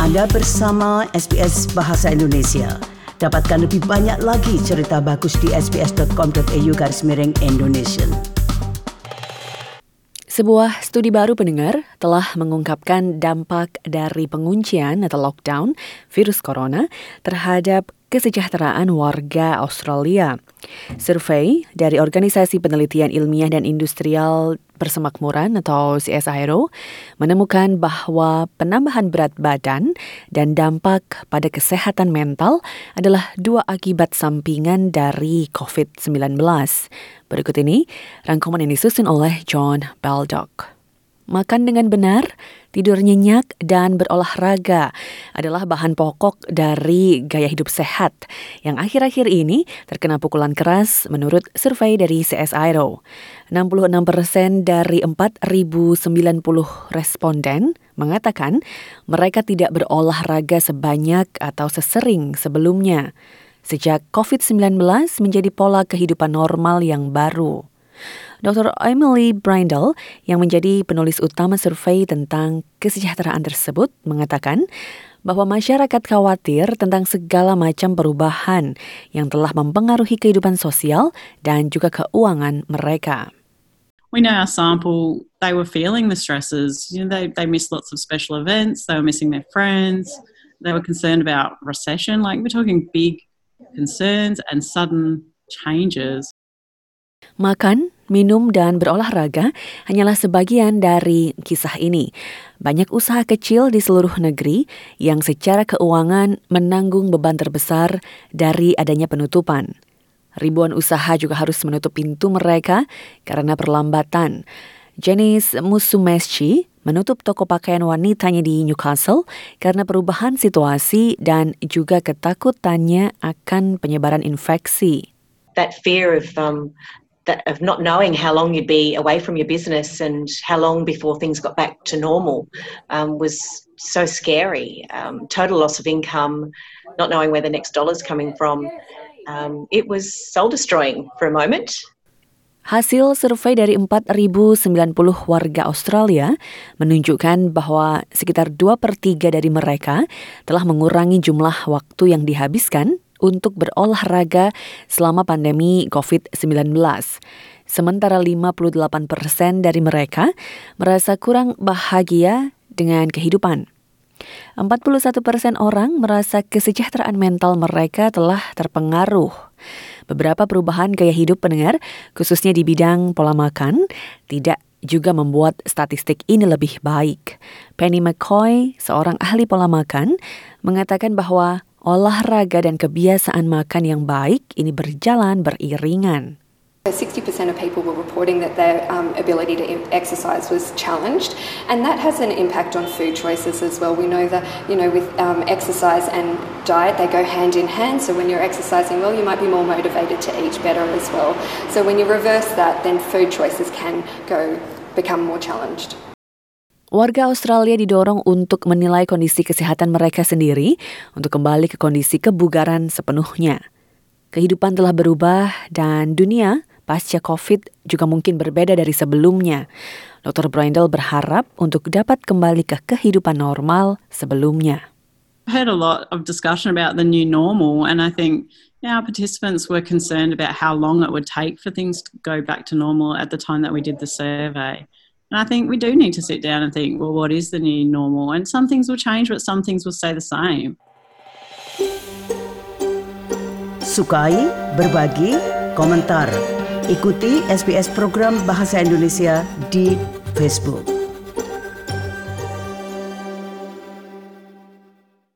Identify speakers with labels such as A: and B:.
A: Anda bersama SBS Bahasa Indonesia. Dapatkan lebih banyak lagi cerita bagus di sbs.com.au/Indonesian.
B: Sebuah studi baru pendengar telah mengungkapkan dampak dari penguncian atau lockdown virus corona terhadap kesejahteraan warga Australia. Survei dari Organisasi Penelitian Ilmiah dan Industrial Persemakmuran atau CSIRO menemukan bahwa penambahan berat badan dan dampak pada kesehatan mental adalah dua akibat sampingan dari COVID-19. Berikut ini rangkuman yang disusun oleh John Baldock. Makan dengan benar, tidur nyenyak, dan berolahraga adalah bahan pokok dari gaya hidup sehat yang akhir-akhir ini terkena pukulan keras menurut survei dari CSIRO. 66% dari 4.090 responden mengatakan mereka tidak berolahraga sebanyak atau sesering sebelumnya sejak COVID-19 menjadi pola kehidupan normal yang baru. Dr. Emily Brindle yang menjadi penulis utama survei tentang kesejahteraan tersebut mengatakan bahwa masyarakat khawatir tentang segala macam perubahan yang telah mempengaruhi kehidupan sosial dan juga keuangan mereka.
C: We know our sample, they were feeling the stresses. They missed lots of special events, they were missing their friends, they were concerned about recession. We're talking big concerns and sudden changes.
B: Makan, minum, dan berolahraga hanyalah sebagian dari kisah ini. Banyak usaha kecil di seluruh negeri yang secara keuangan menanggung beban terbesar dari adanya penutupan. Ribuan usaha juga harus menutup pintu mereka karena perlambatan. Janice Musumeschi menutup toko pakaian wanitanya di Newcastle karena perubahan situasi dan juga ketakutannya akan penyebaran infeksi.
D: That fear of not knowing how long you'd be away from your business and how long before things got back to normal was so scary. Total loss of income, not knowing where the next dollar's coming from. It was soul-destroying for a moment.
B: Hasil survei dari 4.090 warga Australia menunjukkan bahwa sekitar 2/3 dari mereka telah mengurangi jumlah waktu yang dihabiskan untuk berolahraga selama pandemi COVID-19. Sementara 58% dari mereka merasa kurang bahagia dengan kehidupan. 41% orang merasa kesejahteraan mental mereka telah terpengaruh. Beberapa perubahan gaya hidup pendengar, khususnya di bidang pola makan, tidak juga membuat statistik ini lebih baik. Penny McCoy, seorang ahli pola makan, mengatakan bahwa olahraga dan kebiasaan makan yang baik ini berjalan beriringan.
E: 60% of people were reporting that their ability to exercise was challenged, and that has an impact on food choices as well. We know that, with exercise and diet, they go hand in hand. So when you're exercising well, you might be more motivated to eat better as well. So when you reverse that, then food choices can become more challenged.
B: Warga Australia didorong untuk menilai kondisi kesehatan mereka sendiri untuk kembali ke kondisi kebugaran sepenuhnya. Kehidupan telah berubah dan dunia pasca COVID juga mungkin berbeda dari sebelumnya. Dr. Brindle berharap untuk dapat kembali ke kehidupan normal sebelumnya.
C: I heard a lot of discussion about the new normal, and I think our participants were concerned about how long it would take for things to go back to normal at the time that we did the survey. And I think we do need to sit down and think, well, what is the new normal? And some things will change, but some things will stay the same.
A: Sukai, berbagi, komentar. Ikuti SBS program Bahasa Indonesia di Facebook.